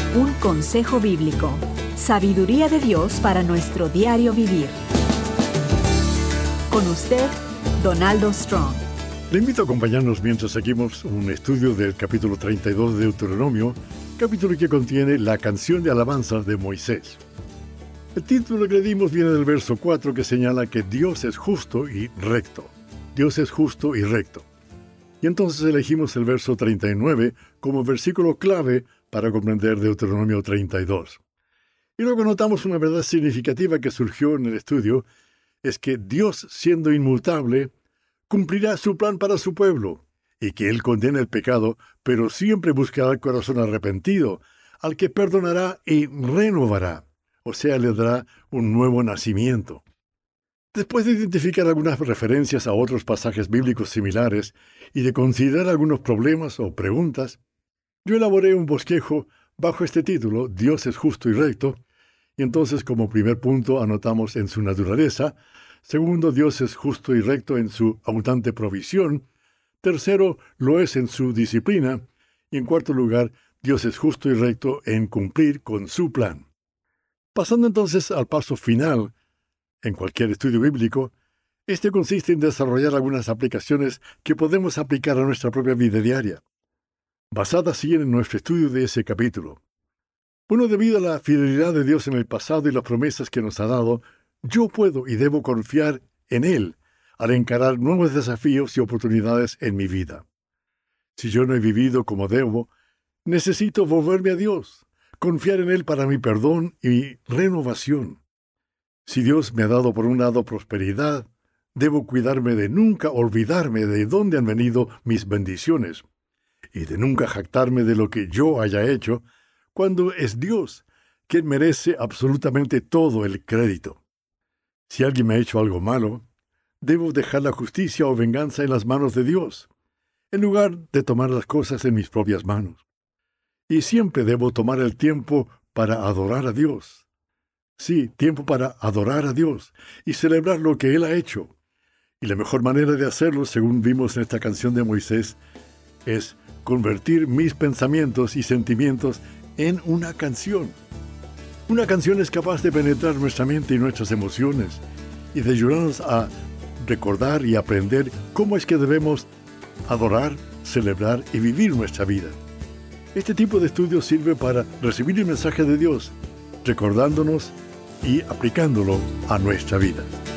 Un consejo bíblico. Sabiduría de Dios para nuestro diario vivir. Con usted, Donaldo Strong. Le invito a acompañarnos mientras seguimos un estudio del capítulo 32 de Deuteronomio, capítulo que contiene la canción de alabanza de Moisés. El título que le dimos viene del verso 4, que señala que Dios es justo y recto. Dios es justo y recto. Y entonces elegimos el verso 39 como versículo clave para comprender Deuteronomio 32. Y luego notamos una verdad significativa que surgió en el estudio, es que Dios, siendo inmutable, cumplirá su plan para su pueblo, y que Él condena el pecado, pero siempre buscará el corazón arrepentido, al que perdonará y renovará, o sea, le dará un nuevo nacimiento. Después de identificar algunas referencias a otros pasajes bíblicos similares y de considerar algunos problemas o preguntas, yo elaboré un bosquejo bajo este título, Dios es justo y recto, y entonces como primer punto anotamos en su naturaleza, segundo, Dios es justo y recto en su abundante provisión, tercero, lo es en su disciplina, y en cuarto lugar, Dios es justo y recto en cumplir con su plan. Pasando entonces al paso final, en cualquier estudio bíblico, este consiste en desarrollar algunas aplicaciones que podemos aplicar a nuestra propia vida diaria, basadas así en nuestro estudio de ese capítulo. Bueno, debido a la fidelidad de Dios en el pasado y las promesas que nos ha dado, yo puedo y debo confiar en Él al encarar nuevos desafíos y oportunidades en mi vida. Si yo no he vivido como debo, necesito volverme a Dios, confiar en Él para mi perdón y renovación. Si Dios me ha dado por un lado prosperidad, debo cuidarme de nunca olvidarme de dónde han venido mis bendiciones y de nunca jactarme de lo que yo haya hecho, cuando es Dios quien merece absolutamente todo el crédito. Si alguien me ha hecho algo malo, debo dejar la justicia o venganza en las manos de Dios, en lugar de tomar las cosas en mis propias manos. Y siempre debo tomar el tiempo para adorar a Dios. Sí, tiempo para adorar a Dios y celebrar lo que Él ha hecho. Y la mejor manera de hacerlo, según vimos en esta canción de Moisés, es convertir mis pensamientos y sentimientos en una canción. Una canción es capaz de penetrar nuestra mente y nuestras emociones y de ayudarnos a recordar y aprender cómo es que debemos adorar, celebrar y vivir nuestra vida. Este tipo de estudio sirve para recibir el mensaje de Dios, recordándonos y aplicándolo a nuestra vida.